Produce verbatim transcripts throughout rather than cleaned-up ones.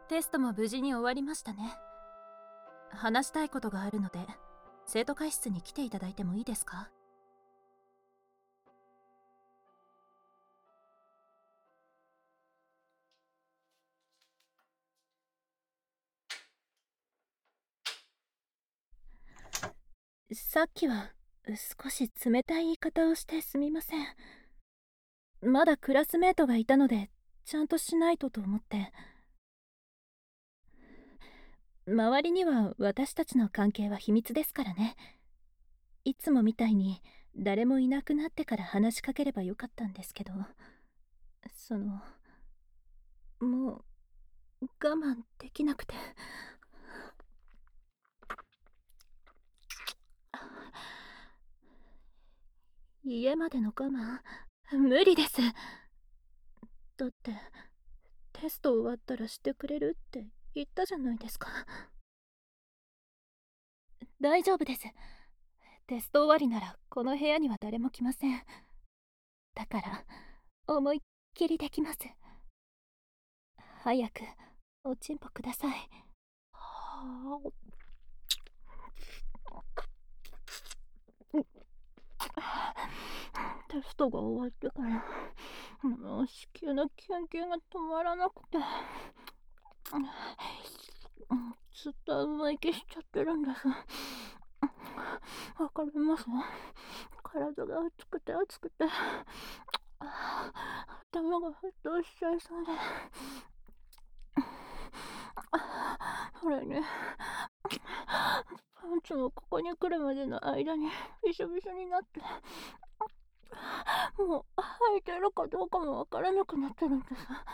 テストも無事に終わりましたね。話したいことがあるので、生徒会室に来ていただいてもいいですか？さっきは少し冷たい言い方をしてすみません。まだクラスメートがいたので、ちゃんとしないとと思って。周りには私たちの関係は秘密ですからね。いつもみたいに誰もいなくなってから話しかければよかったんですけど、そのもう我慢できなくて。家までの我慢無理です。だってテスト終わったらしてくれるって言ったじゃないですか。大丈夫です。テスト終わりならこの部屋には誰も来ません。だから思いっきりできます。早くおちんぽください。はあ、テストが終わってからもう子宮のキュンキュンが止まらなくて、ずっと生意気しちゃってるんです。わかります？体が熱くて熱くて頭が沸騰しちゃいそうで。それにパンツもここに来るまでの間にびしょびしょになって、もう履いてるかどうかもわからなくなってるんです。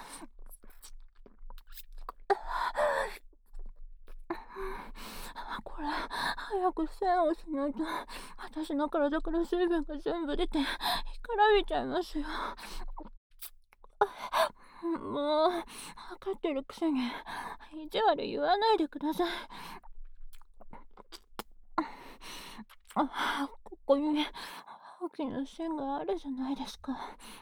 これ早く栓をしないと私の体から水分が全部出て干からびちゃいますよ。もう分かってるくせに意地悪言わないでください。あ、ここに大きな線があるじゃないですか。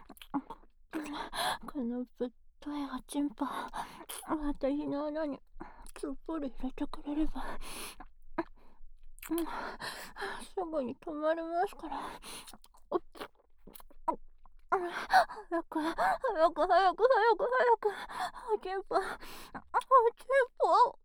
このぶっといおちんぽ私の穴につっぽり入れてくれればすぐに止まりますから。早く早く早く早く早くおちんぽおちんぽ。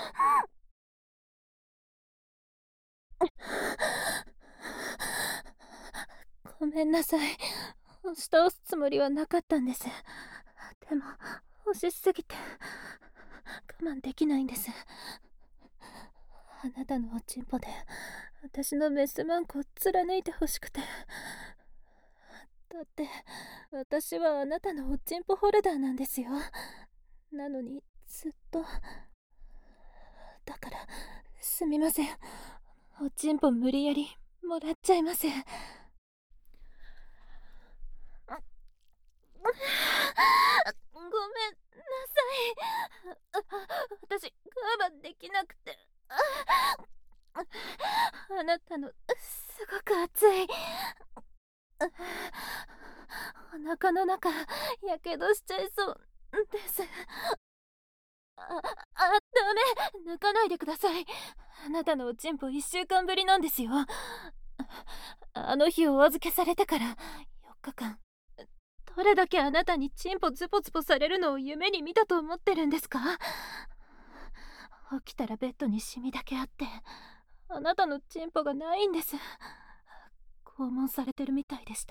ごめんなさい。押し倒すつもりはなかったんです。でも押しすぎて我慢できないんです。あなたのおちんぽで私のメスマンコを貫いてほしくて。だって私はあなたのおちんぽホルダーなんですよ。なのにずっと。だからすみません。おちんぽ無理やりもらっちゃいます。ごめんなさい。私我慢できなくて。あなたのすごく熱いお腹の中やけどしちゃいそうです。あ、あ、ダメ、泣かないでください。あなたのおちんぽいっしゅうかんぶりなんですよ。あの日お預けされてからよっかかん、どれだけあなたにチンポズポズポされるのを夢に見たと思ってるんですか？起きたらベッドにシミだけあって、あなたのチンポがないんです。拷問されてるみたいでした。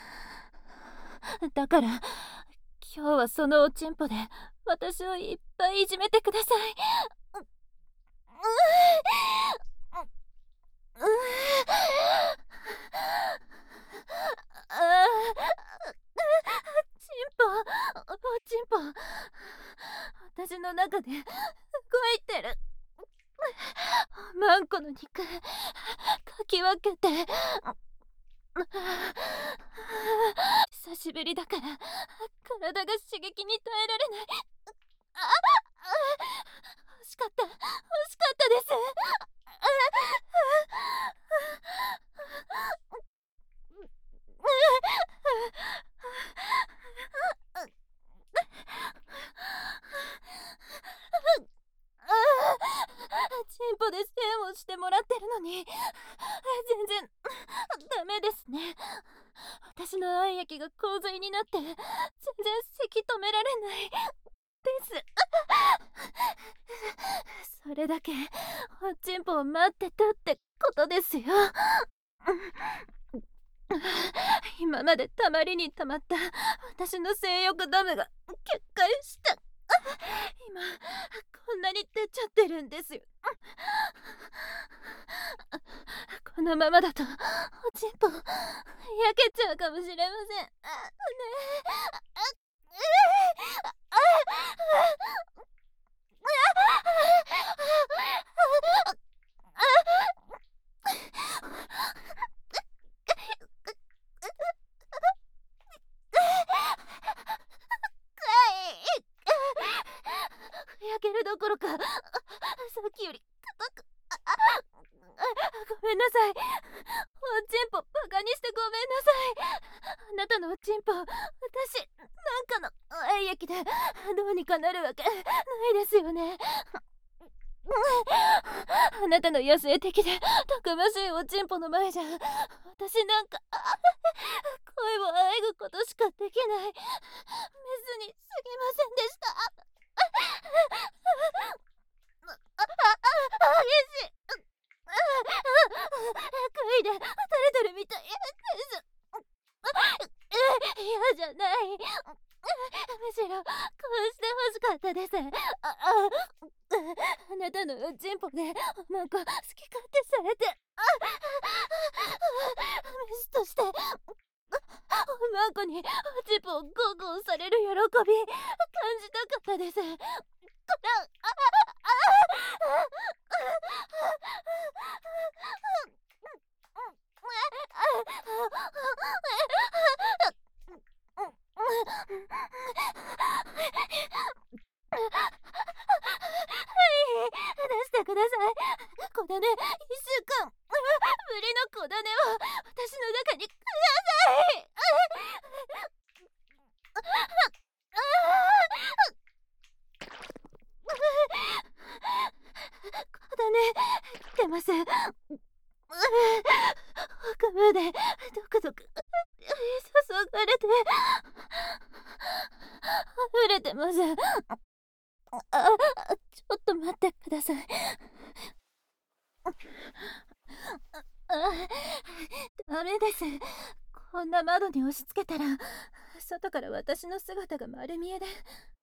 だから今日はそのおちんぽで私をいっぱいいじめてください。チンポ、おちんぽ、私の中で動いてる。マンコの肉かき分けて。久しぶりだから体が刺激に耐えられない。ああ、欲しかった欲しかったです。 てもらってるのに全然ダメですね。私の愛液が洪水になって全然せき止められないです。それだけおちんぽを待ってたってことですよ。今までたまりにたまった私の性欲ダムが決壊した。今こんなに出ちゃってるんですよ。このままだとおちんぽ焼けちゃうかもしれません。ね焼けるどころかさっきより硬く。ごめんなさい。おちんぽバカにしてごめんなさい。あなたのおちんぽ私なんかの愛液でどうにかなるわけないですよね。あなたの野生的でたくましいおちんぽの前じゃ私なんか恋をあえぐことしかできないメスにすぎませんでした。激しい杭で垂れてるみたいです。嫌じゃない。むしろこうして欲しかったです。あああなたのおちんぽでおまんこ好き勝手されて飯としておまんこにおちんぽをゴーゴーされる喜び感じたかったです。出してください。小種いっしゅうかんぶりの小種を私の中にください。小種来てます。奥までドクドク注がれて溢れてます。あ、ちょっと待ってください。ダメです。こんな窓に押し付けたら外から私の姿が丸見えで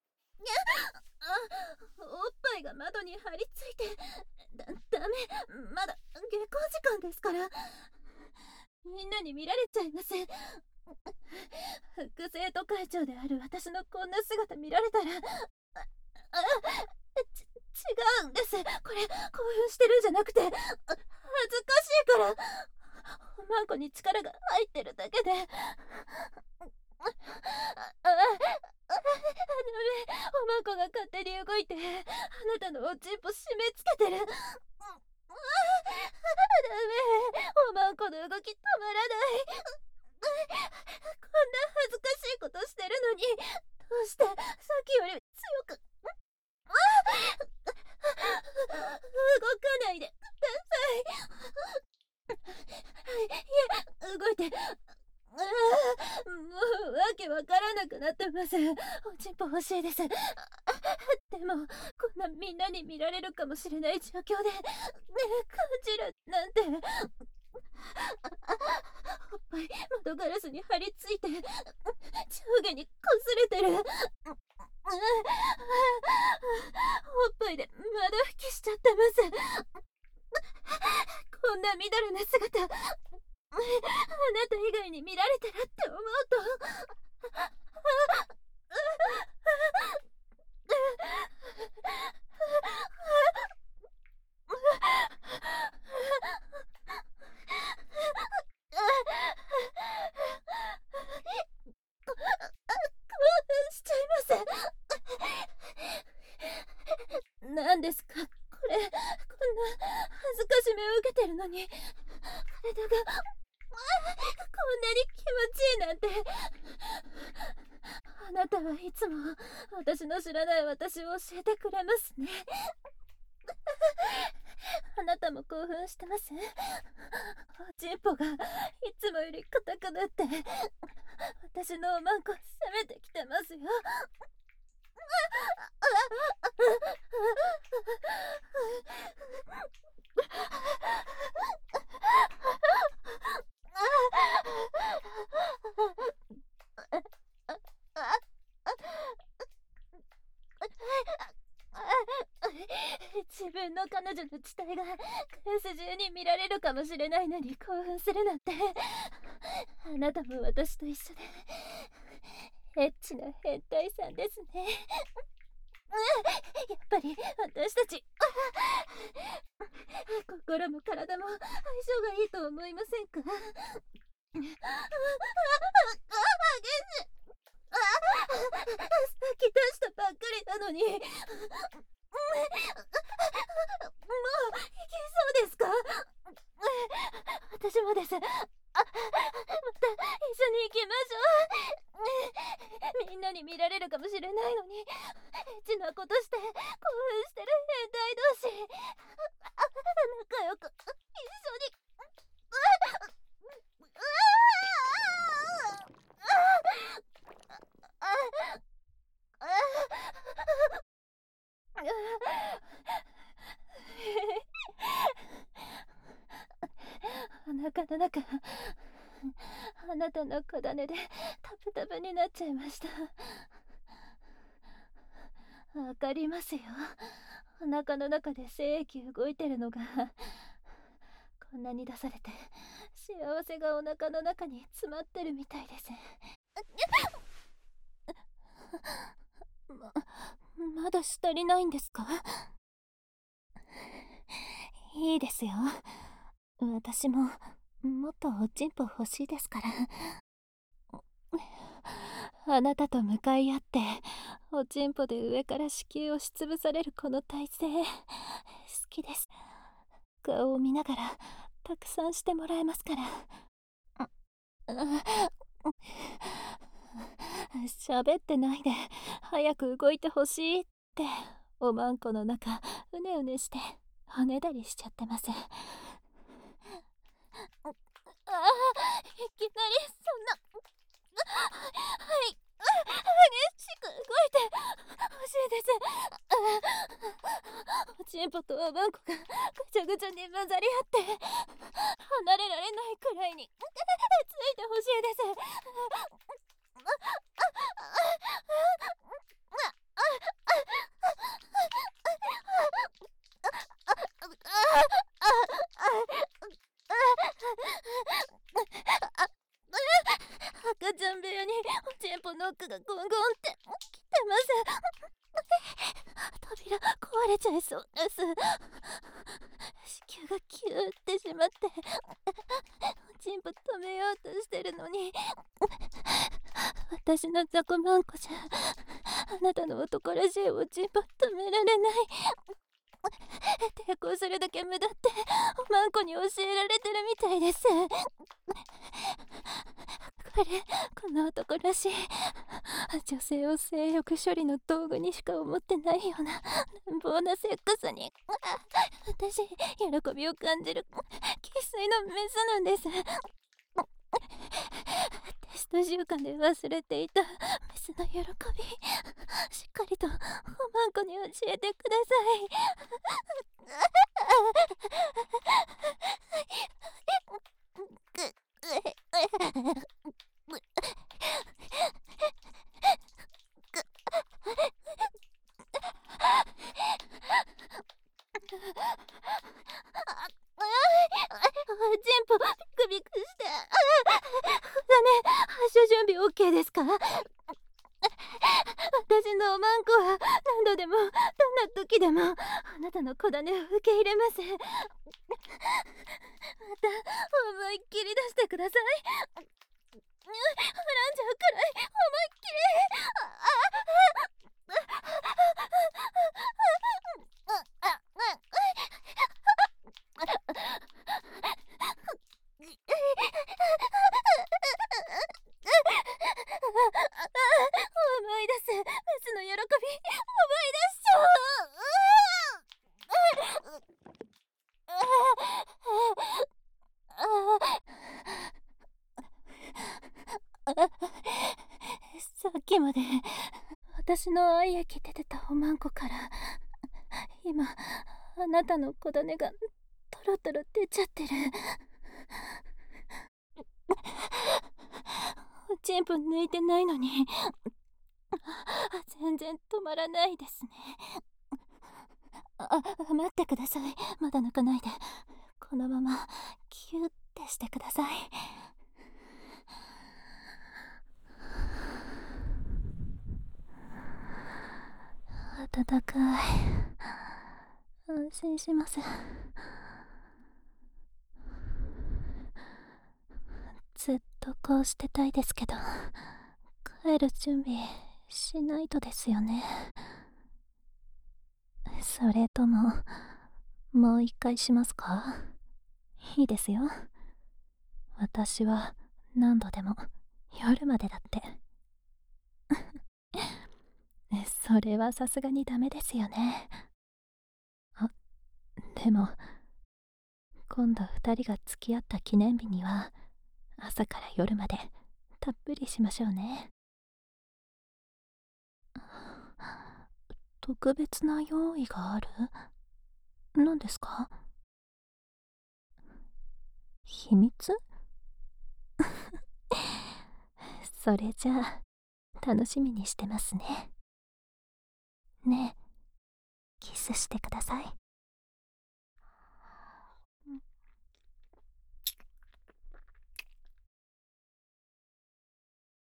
おっぱいが窓に張り付いてだ、ダメ、まだ下校時間ですからみんなに見られちゃいます。副生徒会長である私のこんな姿見られたらああち違うんです。これ興奮してるんじゃなくて恥ずかしいから。おまんこに力が入ってるだけでああダメ。おまんこが勝手に動いてあなたのおちんぽ締め付けてる。ダメ。おまんこの動き止まらない。こんな恥ずかしいことしてるのにどうしてさっきより強く動かないでください。はい、いえ動いてもうわけわからなくなってます。おちんぽ欲しいです。でもこんなみんなに見られるかもしれない状況でね感じるなんて。おっぱい窓ガラスに張り付いて上下にこすれてる。おっぱいで窓拭きしちゃってます。こんなみだらな姿あなた以外に見られたらって思うとしちゃいます。何ですかこれ。こんな恥ずかしめを受けてるのに体がこんなに気持ちいいなんて。あなたはいつも私の知らない私を教えてくれますね。あなたたも興奮してます。おちんぽがいつもより硬くなって私のおまんこ攻めてきてますよ。自分の彼女の死体がクラス中に見られるかもしれないのに興奮するなんて、あなたも私と一緒でエッチな変態さんですね。やっぱり私たち心も体も相性がいいと思いませんか？激しい。さっき出したばっかりなのにもういけそうですか？私もです。あ、また一緒に行きましょう。みんなに見られるかもしれないのにエッチなことして興奮してる変態同士、仲良く一緒にお腹の中あなたの小種でタプタプになっちゃいました。わかりますよ。お腹の中で精液動いてるのがこんなに出されて幸せがお腹の中に詰まってるみたいです。ま、まだ足りないんですか？いいですよ。私ももっとおちんぽ欲しいですから。あなたと向かい合っておちんぽで上から子宮を押しつぶされるこの体勢好きです。顔を見ながらたくさんしてもらえますから。喋ってないで早く動いてほしいっておまんこの中うねうねしておねだりしちゃってます。ああ、いきなりそんなはい激しく動いてほしいです。おちんぽとおまんこがぐちゃぐちゃに混ざり合って離れられないくらいについてほしいです。赤ちゃん部屋におちんぽノックがゴンゴンって来てます。扉壊れちゃいそうです。子宮がキューってしまっておちんぽ止めようとしてるのに私の雑魚まんこじゃあなたの男らしいおちんぽ止められない。抵抗するだけ無駄っておまんこに教えられてるみたいです。これこの男らしい女性を性欲処理の道具にしか思ってないような乱暴なセックスに私喜びを感じる生粋のメスなんです。テスト習慣で忘れていたメスの喜びしっかりとおまんこに教えてください。おちんぽビクビクしてだね。発射準備 オーケー ですか？私のおまんこは何度でもどんな時でもあなたの小種を受け入れます。また思いっきり出してください。はらんじゃうくらい思いっきり思い出すメスの喜び思い出しちゃう。 まで私の愛液出てたおまんこから今あなたの小種がトロトロ出ちゃってる。おちんぽ抜いてないのに全然止まらないですね。あ、待ってください。まだ抜かないで。このままキュッてしてください。暖かい。安心します。ずっとこうしてたいですけど、帰る準備しないとですよね。それとももう一回しますか？いいですよ。私は何度でも夜までだって。それはさすがにダメですよね。あ、でも今度二人が付き合った記念日には朝から夜までたっぷりしましょうね。特別な用意がある？何ですか？秘密？それじゃあ楽しみにしてますね。ねえ、キスしてください。